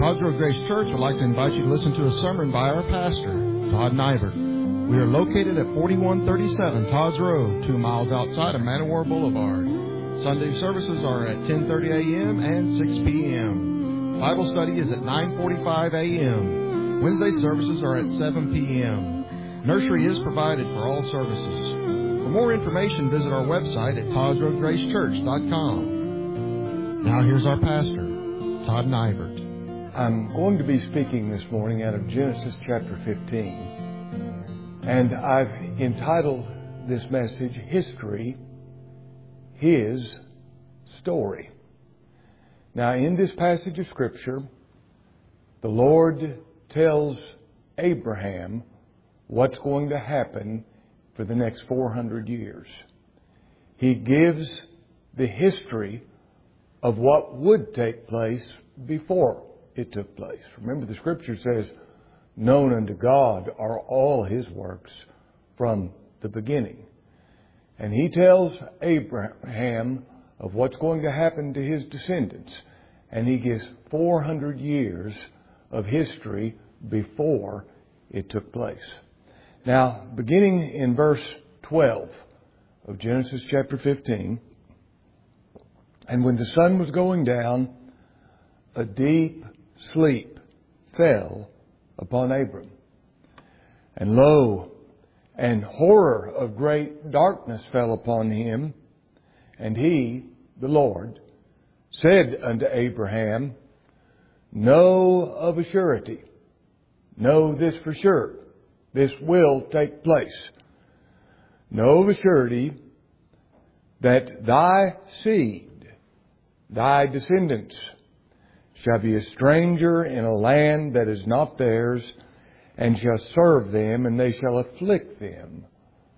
Todd Grove Grace Church would like to invite you to listen to a sermon by our pastor, Todd Nivert. We are located at 4137 Todd's Road, 2 miles outside of Man O' War Boulevard. Sunday services are at 10:30 a.m. and 6 p.m. Bible study is at 9:45 a.m. Wednesday services are at 7 p.m. Nursery is provided for all services. For more information, visit our website at toddsgrovegracechurch.com. Now here's our pastor, Todd Nivert. I'm going to be speaking this morning out of Genesis chapter 15. And I've entitled this message, History, His Story. Now, in this passage of Scripture, the Lord tells Abraham what's going to happen for the next 400 years. He gives the history of what would take place before it took place. Remember, the Scripture says, known unto God are all His works from the beginning. And He tells Abraham of what's going to happen to his descendants. And He gives 400 years of history before it took place. Now, beginning in verse 12 of Genesis chapter 15, and when the sun was going down, a deep sleep fell upon Abram. And lo, and horror of great darkness fell upon him. And He, the Lord, said unto Abraham, know of a surety, know this for sure, this will take place. Know of a surety that thy seed, thy descendants, shall be a stranger in a land that is not theirs, and shall serve them, and they shall afflict them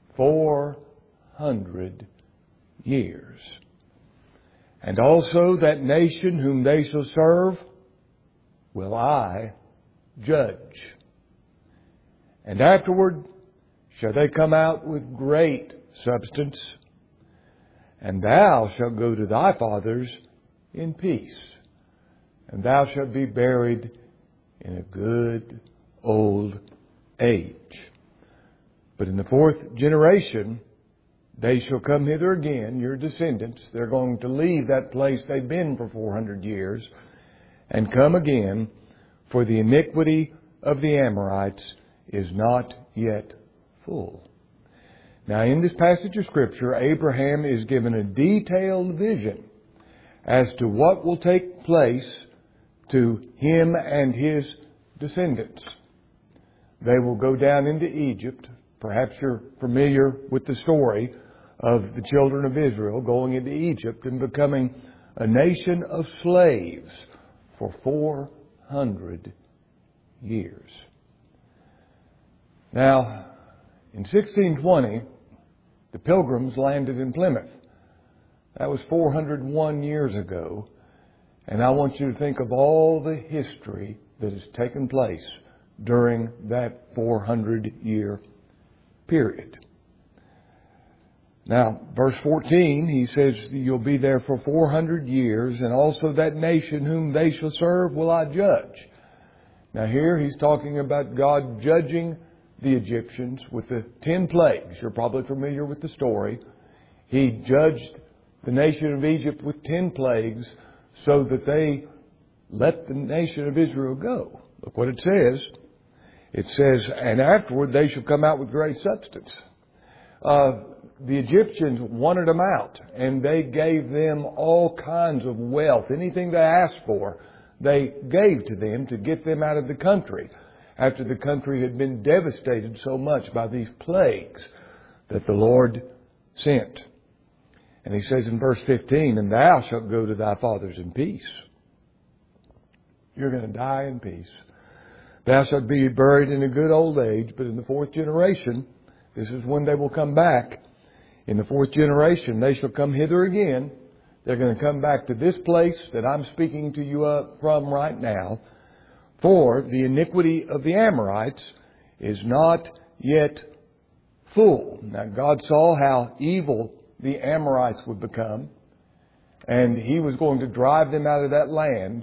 400 years. And also that nation whom they shall serve will I judge. And afterward shall they come out with great substance, and thou shalt go to thy fathers in peace. And thou shalt be buried in a good old age. But in the fourth generation, they shall come hither again, your descendants. They're going to leave that place they've been for 400 years and come again, for the iniquity of the Amorites is not yet full. Now, in this passage of Scripture, Abraham is given a detailed vision as to what will take place to him and his descendants. They will go down into Egypt. Perhaps you're familiar with the story of the children of Israel going into Egypt and becoming a nation of slaves for 400 years. Now, in 1620, the Pilgrims landed in Plymouth. That was 401 years ago. And I want you to think of all the history that has taken place during that 400-year period. Now, verse 14, he says, you'll be there for 400 years, and also that nation whom they shall serve will I judge. Now here he's talking about God judging the Egyptians with the 10 plagues. You're probably familiar with the story. He judged the nation of Egypt with 10 plagues so that they let the nation of Israel go. Look what it says. It says, and afterward they shall come out with great substance. The Egyptians wanted them out, and they gave them all kinds of wealth. Anything they asked for, they gave to them to get them out of the country, after the country had been devastated so much by these plagues that the Lord sent. And he says in verse 15, and thou shalt go to thy fathers in peace. You're going to die in peace. Thou shalt be buried in a good old age. But in the fourth generation, this is when they will come back. In the fourth generation, they shall come hither again. They're going to come back to this place that I'm speaking to you from right now. For the iniquity of the Amorites is not yet full. Now God saw how evil the Amorites would become, and He was going to drive them out of that land.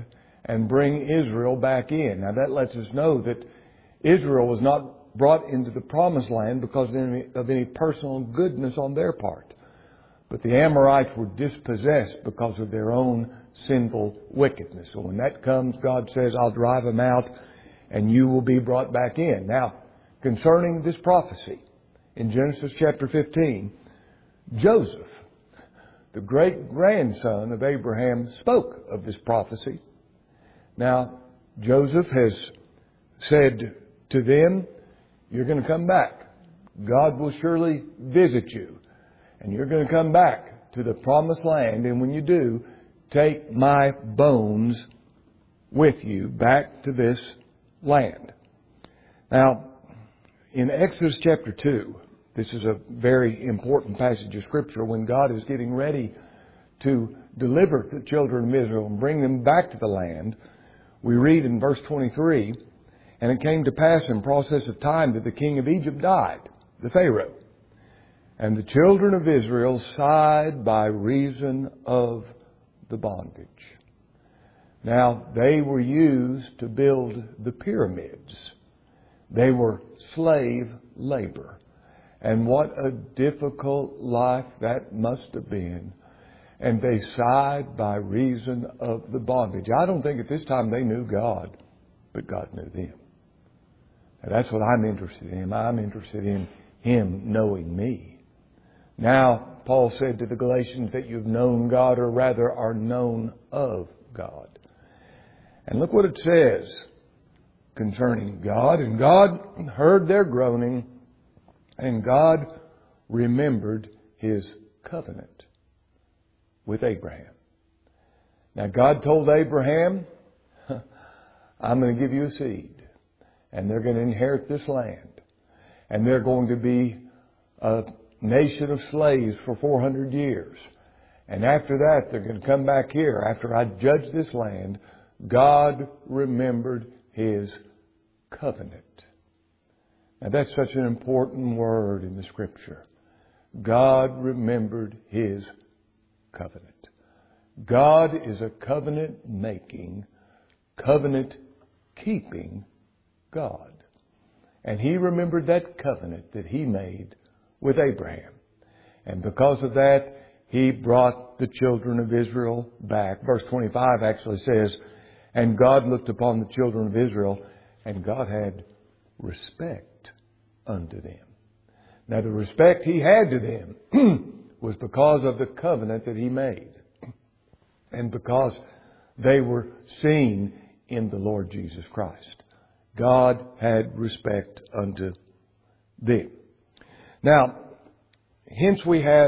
and bring Israel back in. Now that lets us know that Israel was not brought into the promised land because of any personal goodness on their part. But the Amorites were dispossessed because of their own sinful wickedness. So when that comes, God says, I'll drive them out and you will be brought back in. Now, concerning this prophecy, in Genesis chapter 15, Joseph, the great-grandson of Abraham, spoke of this prophecy. Now, Joseph has said to them, you're going to come back. God will surely visit you. And you're going to come back to the promised land. And when you do, take my bones with you back to this land. Now, in Exodus chapter 2, this is a very important passage of Scripture when God is getting ready to deliver the children of Israel and bring them back to the land. We read in verse 23, and it came to pass in process of time that the king of Egypt died, the Pharaoh. And the children of Israel sighed by reason of the bondage. Now, they were used to build the pyramids. They were slave labor. And what a difficult life that must have been. And they sighed by reason of the bondage. I don't think at this time they knew God, but God knew them. And that's what I'm interested in. I'm interested in Him knowing me. Now, Paul said to the Galatians that you've known God, or rather are known of God. And look what it says concerning God. And God heard their groaning, and God remembered His covenant with Abraham. Now, God told Abraham, I'm going to give you a seed, and they're going to inherit this land, and they're going to be a nation of slaves for 400 years. And after that, they're going to come back here. After I judge this land, God remembered His covenant. Now that's such an important word in the Scripture. God remembered His covenant. God is a covenant-making, covenant-keeping God. And He remembered that covenant that He made with Abraham. And because of that, He brought the children of Israel back. Verse 25 actually says, and God looked upon the children of Israel, and God had respect unto them. Now the respect He had to them was because of the covenant that He made. And because they were seen in the Lord Jesus Christ. God had respect unto them. Now, hence we have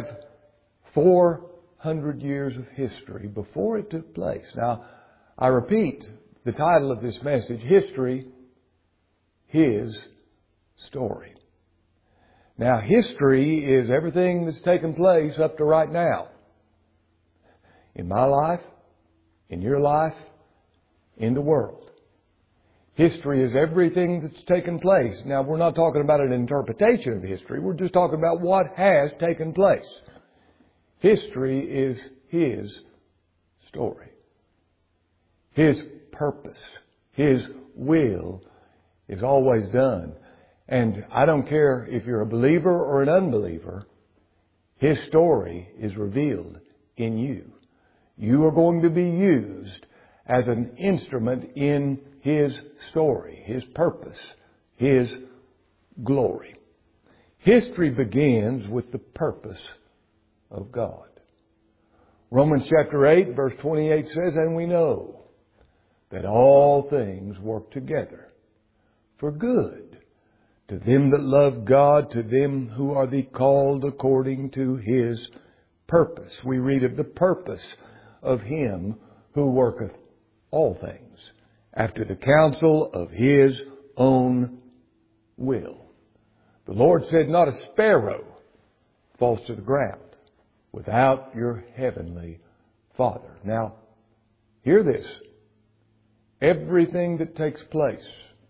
400 years of history before it took place. Now, I repeat the title of this message, History, His Story. Now, history is everything that's taken place up to right now. In my life, in your life, in the world. History is everything that's taken place. Now, we're not talking about an interpretation of history. We're just talking about what has taken place. History is His story. His purpose, His will is always done. And I don't care if you're a believer or an unbeliever, His story is revealed in you. You are going to be used as an instrument in His story, His purpose, His glory. History begins with the purpose of God. Romans chapter 8 verse 28 says, and we know that all things work together for good to them that love God, to them who are the called according to His purpose. We read of the purpose of Him who worketh all things after the counsel of His own will. The Lord said, not a sparrow falls to the ground without your heavenly Father. Now, hear this. Everything that takes place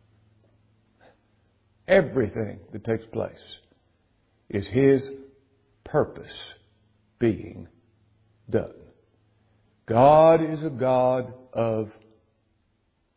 is His purpose being done. God is a God of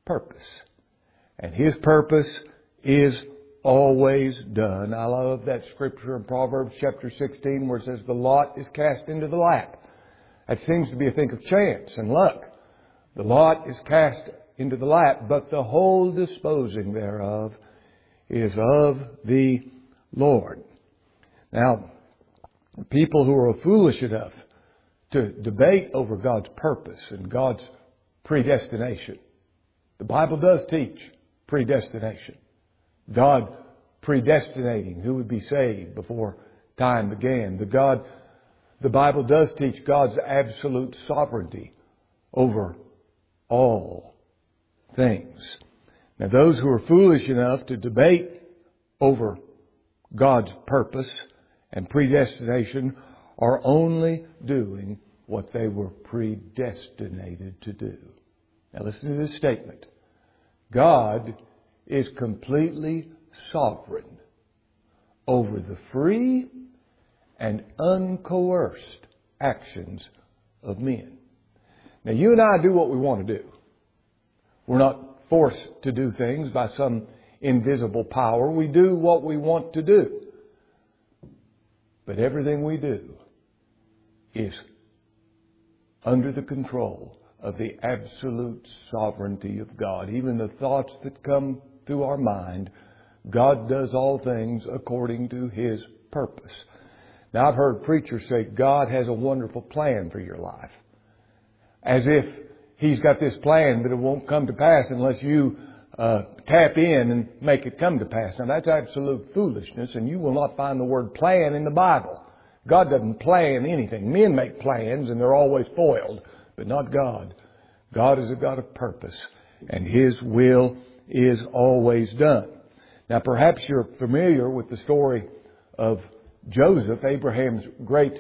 purpose. And His purpose is always done. I love that scripture in Proverbs chapter 16 where it says, the lot is cast into the lap. That seems to be a thing of chance and luck. The lot is cast into the lap, but the whole disposing thereof is of the Lord. Now, people who are foolish enough to debate over God's purpose and God's predestination. The Bible does teach predestination. God predestinating who would be saved before time began. The Bible does teach God's absolute sovereignty over all things. Now, those who are foolish enough to debate over God's purpose and predestination are only doing what they were predestinated to do. Now, listen to this statement. God is completely sovereign over the free and uncoerced actions of men. Now, you and I do what we want to do. We're not forced to do things by some invisible power. We do what we want to do. But everything we do is under the control of the absolute sovereignty of God. Even the thoughts that come through our mind, God does all things according to His purpose. Now, I've heard preachers say God has a wonderful plan for your life. As if He's got this plan, but it won't come to pass unless you tap in and make it come to pass. Now, that's absolute foolishness, and you will not find the word plan in the Bible. God doesn't plan anything. Men make plans, and they're always foiled, but not God. God is a God of purpose, and His will is always done. Now, perhaps you're familiar with the story of Joseph, Abraham's great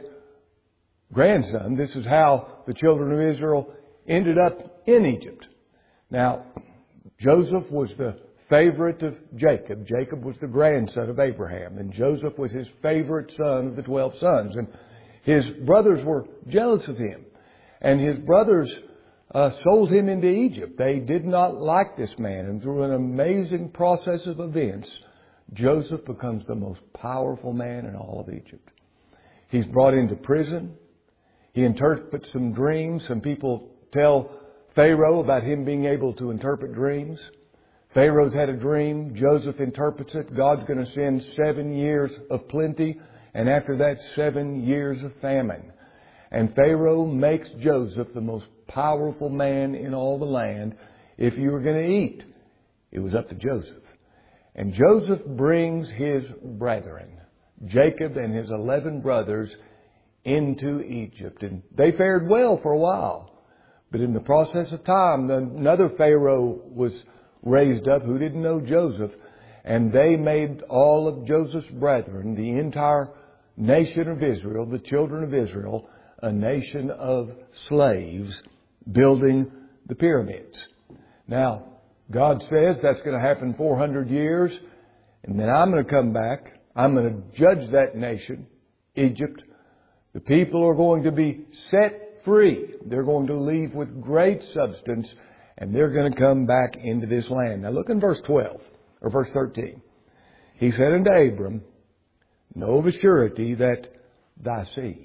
grandson. This is how the children of Israel ended up in Egypt. Now, Joseph was the favorite of Jacob. Jacob was the grandson of Abraham, and Joseph was his favorite son of the 12 sons. And his brothers were jealous of him, and his brothers sold him into Egypt. They did not like this man, and through an amazing process of events, Joseph becomes the most powerful man in all of Egypt. He's brought into prison. He interprets some dreams. Some people tell Pharaoh about him being able to interpret dreams. Pharaoh's had a dream. Joseph interprets it. God's going to send 7 years of plenty, and after that, 7 years of famine. And Pharaoh makes Joseph the most powerful man in all the land. If you were going to eat, it was up to Joseph. And Joseph brings his brethren, Jacob and his 11 brothers, into Egypt. And they fared well for a while. But in the process of time, another Pharaoh was raised up who didn't know Joseph. And they made all of Joseph's brethren, the entire nation of Israel, the children of Israel, a nation of slaves building the pyramids. Now, God says that's going to happen 400 years, and then I'm going to come back. I'm going to judge that nation, Egypt. The people are going to be set free. They're going to leave with great substance, and they're going to come back into this land. Now look in verse 12, or verse 13. He said unto Abram, know of a surety that thy seed.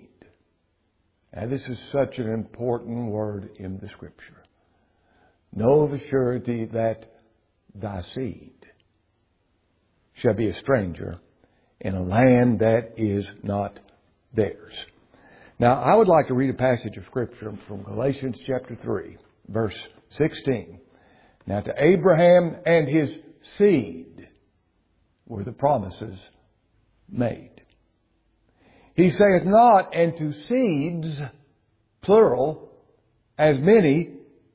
Now this is such an important word in the Scripture. Know of a surety that thy seed shall be a stranger in a land that is not theirs. Now, I would like to read a passage of Scripture from Galatians chapter 3, verse 16. Now, to Abraham and his seed were the promises made. He saith not, and to seeds, plural, as many,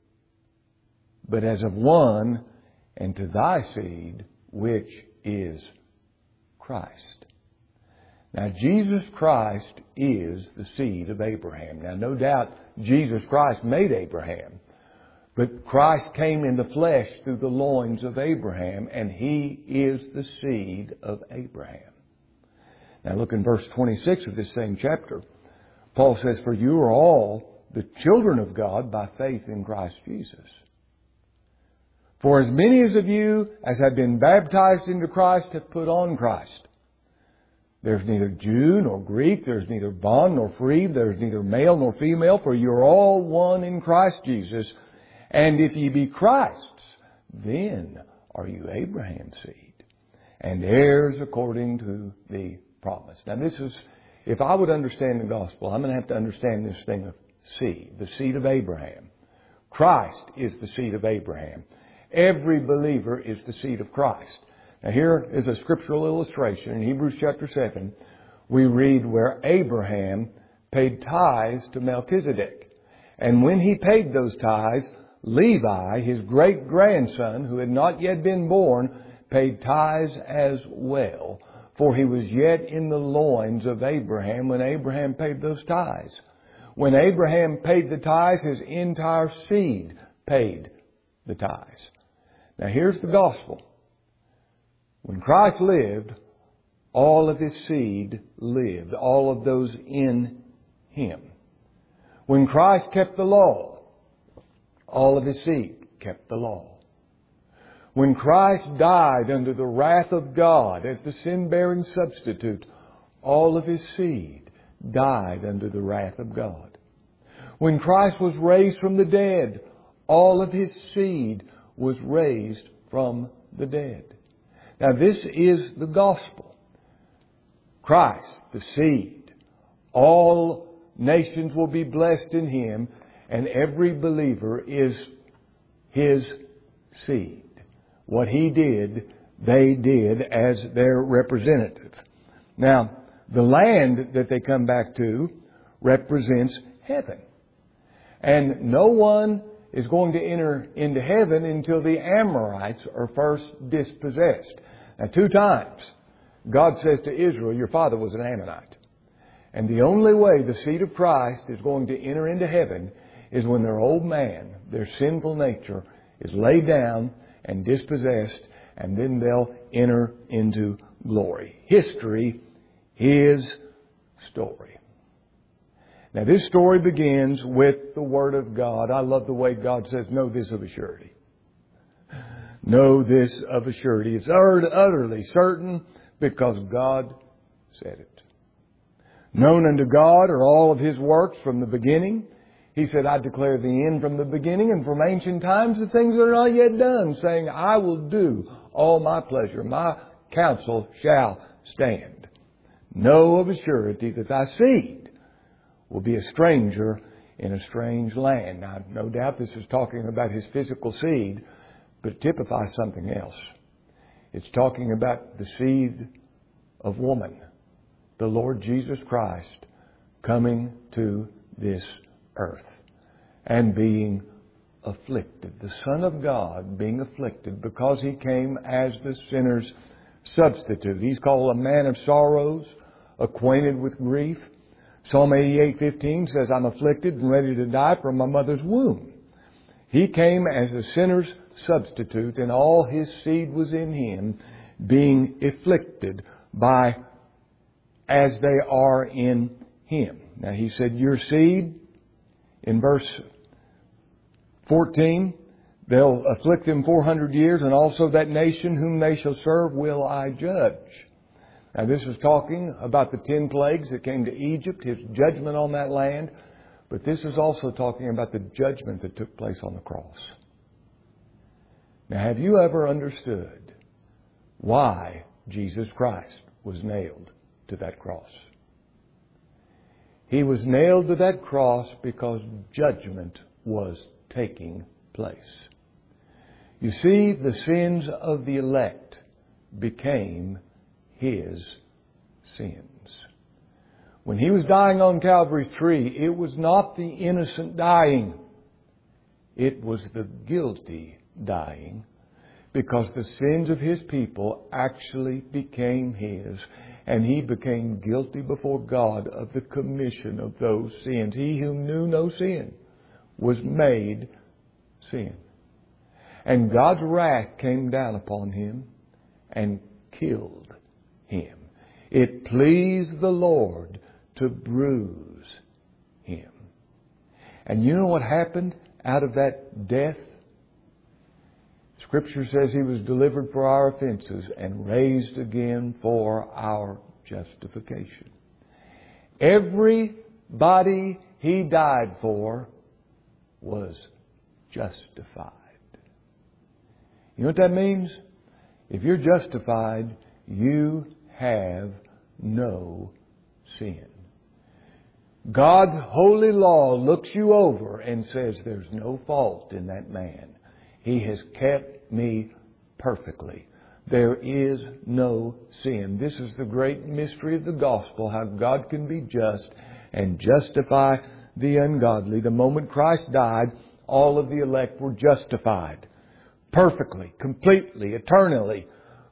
but as of one, and to thy seed, which is Christ. Now, Jesus Christ is the seed of Abraham. Now, no doubt Jesus Christ made Abraham, but Christ came in the flesh through the loins of Abraham, and He is the seed of Abraham. Now, look in verse 26 of this same chapter. Paul says, for you are all the children of God by faith in Christ Jesus. For as many as of you as have been baptized into Christ have put on Christ. There's neither Jew nor Greek, there's neither bond nor free, there's neither male nor female, for you're all one in Christ Jesus. And if ye be Christ's, then are you Abraham's seed, and heirs according to the promise. Now this is, if I would understand the gospel, I'm going to have to understand this thing of seed, the seed of Abraham. Christ is the seed of Abraham. Every believer is the seed of Christ. Now here is a scriptural illustration. In Hebrews chapter 7, we read where Abraham paid tithes to Melchizedek. And when he paid those tithes, Levi, his great-grandson, who had not yet been born, paid tithes as well. For he was yet in the loins of Abraham when Abraham paid those tithes. When Abraham paid the tithes, his entire seed paid the tithes. Now here's the gospel. When Christ lived, all of His seed lived, all of those in Him. When Christ kept the law, all of His seed kept the law. When Christ died under the wrath of God as the sin-bearing substitute, all of His seed died under the wrath of God. When Christ was raised from the dead, all of His seed was raised from the dead. Now this is the gospel. Christ, the seed. All nations will be blessed in Him, and every believer is His seed. What He did, they did as their representative. Now, the land that they come back to represents heaven. And no one is going to enter into heaven until the Amorites are first dispossessed. Now, 2 times, God says to Israel, your father was an Ammonite. And the only way the seed of Christ is going to enter into heaven is when their old man, their sinful nature, is laid down and dispossessed, and then they'll enter into glory. History is story. Now this story begins with the Word of God. I love the way God says, know this of a surety. Know this of a surety. It's utterly certain because God said it. Known unto God are all of His works from the beginning. He said, I declare the end from the beginning and from ancient times the things that are not yet done, saying, I will do all my pleasure. My counsel shall stand. Know of a surety that thy seed will be a stranger in a strange land. Now, no doubt this is talking about His physical seed, but it typifies something else. It's talking about the seed of woman, the Lord Jesus Christ, coming to this earth and being afflicted. The Son of God being afflicted because He came as the sinner's substitute. He's called a man of sorrows, acquainted with grief. Psalm 88:15 says, I'm afflicted and ready to die from my mother's womb. He came as a sinner's substitute, and all His seed was in Him, being afflicted by as they are in Him. Now He said, your seed, in verse 14, they'll afflict them 400 years, and also that nation whom they shall serve will I judge. Now this is talking about the 10 plagues that came to Egypt, His judgment on that land. But this is also talking about the judgment that took place on the cross. Now, have you ever understood why Jesus Christ was nailed to that cross? He was nailed to that cross because judgment was taking place. You see, the sins of the elect became His sins. When He was dying on Calvary's tree, it was not the innocent dying. It was the guilty dying, because the sins of His people actually became His, and He became guilty before God of the commission of those sins. He who knew no sin was made sin. And God's wrath came down upon Him and killed Him. It pleased the Lord to bruise Him. And you know what happened out of that death? Scripture says He was delivered for our offenses and raised again for our justification. Everybody He died for was justified. You know what that means? If you're justified, you have no sin. God's holy law looks you over and says there's no fault in that man. He has kept me perfectly. There is no sin. This is the great mystery of the gospel, how God can be just and justify the ungodly. The moment Christ died, all of the elect were justified. Perfectly, completely, eternally,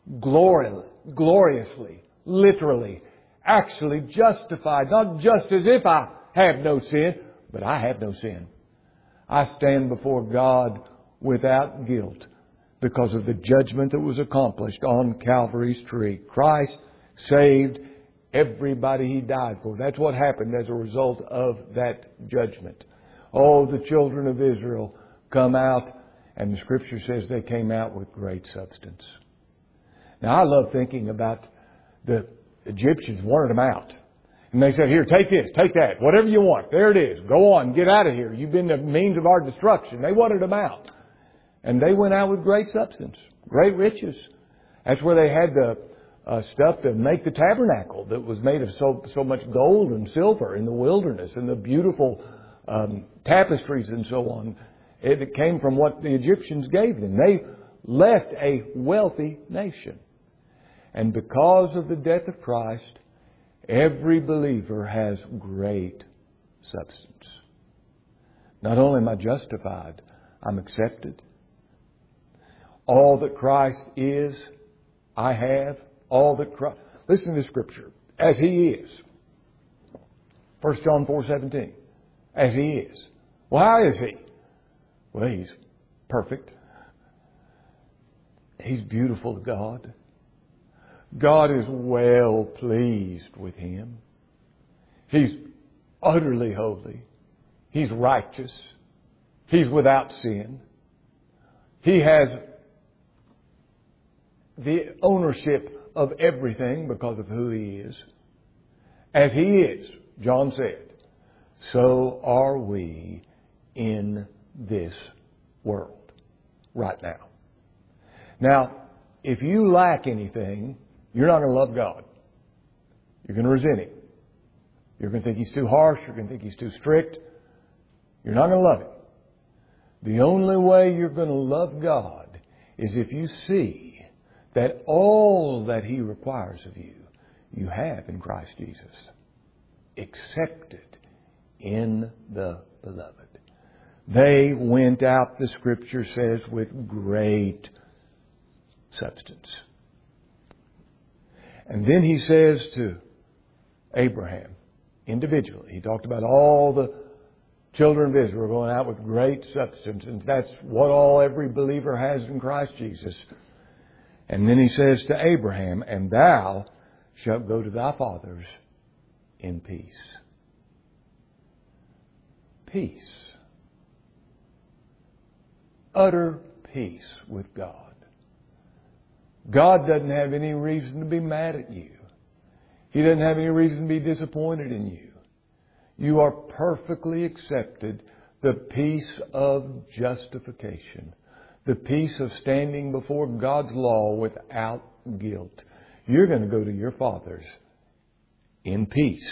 gloriously, literally, actually justified. Not just as if I have no sin, but I have no sin. I stand before God without guilt because of the judgment that was accomplished on Calvary's tree. Christ saved everybody He died for. That's what happened as a result of that judgment. Oh, the children of Israel come out, and the Scripture says they came out with great substance. Now, I love thinking about the Egyptians wanted them out. And they said, here, take this, take that, whatever you want. There it is. Go on, get out of here. You've been the means of our destruction. They wanted them out. And they went out with great substance, great riches. That's where they had the stuff to make the tabernacle that was made of so much gold and silver in the wilderness, and the beautiful tapestries and so on. It came from what the Egyptians gave them. They left a wealthy nation. And because of the death of Christ, every believer has great substance. Not only am I justified, I'm accepted. All that Christ is, I have. All that Christ... Listen to the Scripture. As He is. 1 John 4:17. As He is. Well, how is He? Well, He's perfect. He's beautiful to God. God is well pleased with Him. He's utterly holy. He's righteous. He's without sin. He has the ownership of everything because of who He is. As He is, John said, so are we in this world right now. Now, if you lack anything, you're not going to love God. You're going to resent Him. You're going to think He's too harsh. You're going to think He's too strict. You're not going to love Him. The only way you're going to love God is if you see that all that He requires of you, you have in Christ Jesus. Accepted in the Beloved. They went out, the Scripture says, with great substance. And then He says to Abraham, individually, He talked about all the children of Israel going out with great substance, and that's what every believer has in Christ Jesus. And then He says to Abraham, and thou shalt go to thy fathers in peace. Peace. Utter peace with God. God doesn't have any reason to be mad at you. He doesn't have any reason to be disappointed in you. You are perfectly accepted. The peace of justification. The peace of standing before God's law without guilt. You're going to go to your fathers in peace.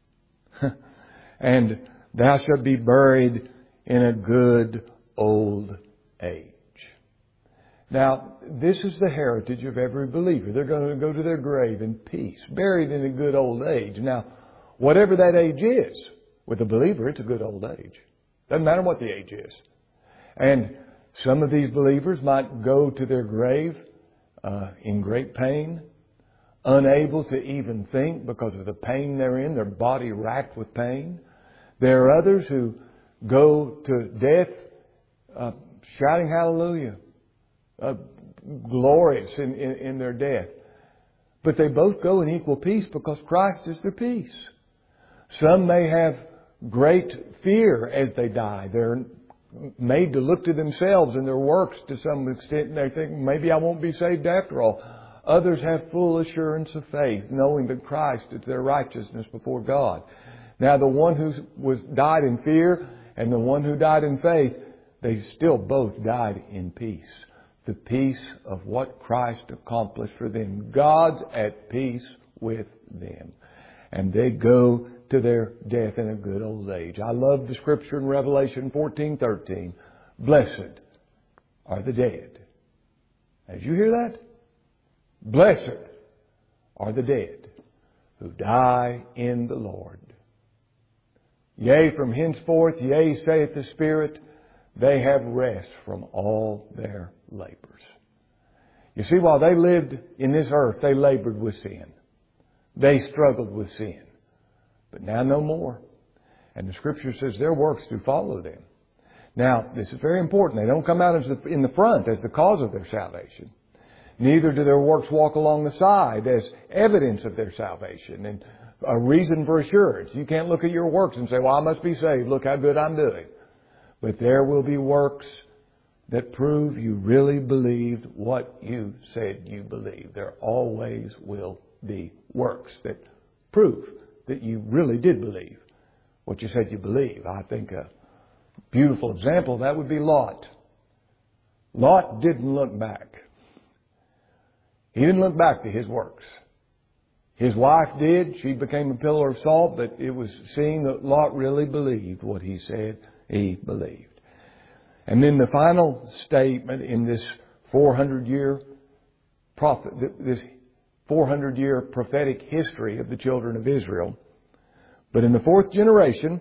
And thou shalt be buried in a good old age. Now, this is the heritage of every believer. They're going to go to their grave in peace, buried in a good old age. Now, whatever that age is, with a believer, it's a good old age. Doesn't matter what the age is. And some of these believers might go to their grave in great pain, unable to even think because of the pain they're in, their body racked with pain. There are others who go to death shouting hallelujah, glorious in their death. But they both go in equal peace because Christ is their peace. Some may have great fear as they die. They're made to look to themselves and their works to some extent, and they think, maybe I won't be saved after all. Others have full assurance of faith, knowing that Christ is their righteousness before God. Now, the one who died in fear and the one who died in faith, they still both died in peace. The peace of what Christ accomplished for them. God's at peace with them. And they go to their death in a good old age. I love the scripture in Revelation 14:13. Blessed are the dead. Did you hear that? Blessed are the dead who die in the Lord. Yea, from henceforth, yea, saith the Spirit, they have rest from all their labors. You see, while they lived in this earth, they labored with sin. They struggled with sin. But now no more. And the Scripture says their works do follow them. Now, this is very important. They don't come out in the front as the cause of their salvation. Neither do their works walk along the side as evidence of their salvation and a reason for assurance. You can't look at your works and say, well, I must be saved. Look how good I'm doing. But there will be works that prove you really believed what you said you believed. There always will be works that prove that you really did believe what you said you believe. I think a beautiful example of that would be Lot. Lot didn't look back. He didn't look back to his works. His wife did. She became a pillar of salt, but it was seeing that Lot really believed what he said he believed. And then the final statement in this 400-year prophetic history of the children of Israel. But in the fourth generation,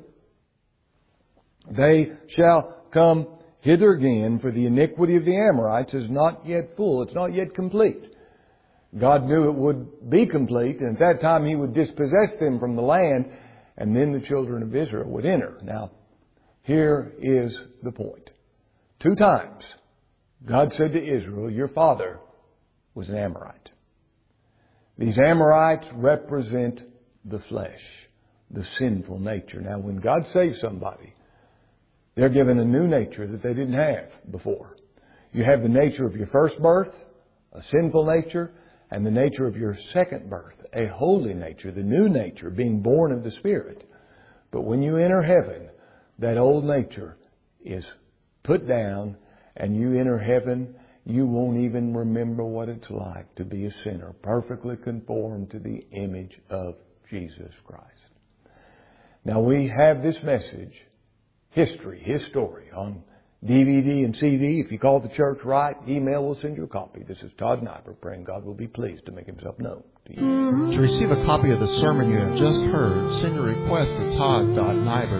they shall come hither again, for the iniquity of the Amorites is not yet full. It's not yet complete. God knew it would be complete, and at that time He would dispossess them from the land, and then the children of Israel would enter. Now, here is the point. 2 times, God said to Israel, your father was an Amorite. These Amorites represent the flesh, the sinful nature. Now, when God saves somebody, they're given a new nature that they didn't have before. You have the nature of your first birth, a sinful nature, and the nature of your second birth, a holy nature, the new nature, being born of the Spirit. But when you enter heaven, that old nature is put down, and you enter heaven, you won't even remember what it's like to be a sinner, perfectly conformed to the image of Jesus Christ. Now, we have this message, history, His story, on DVD and CD. If you call the church right, email will send you a copy. This is Todd Nyberg, praying God will be pleased to make Himself known to you. To receive a copy of the sermon you have just heard, send your request to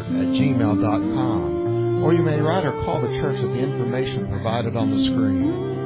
todd.nyberg@gmail.com, or you may write or call the church at the information provided on the screen.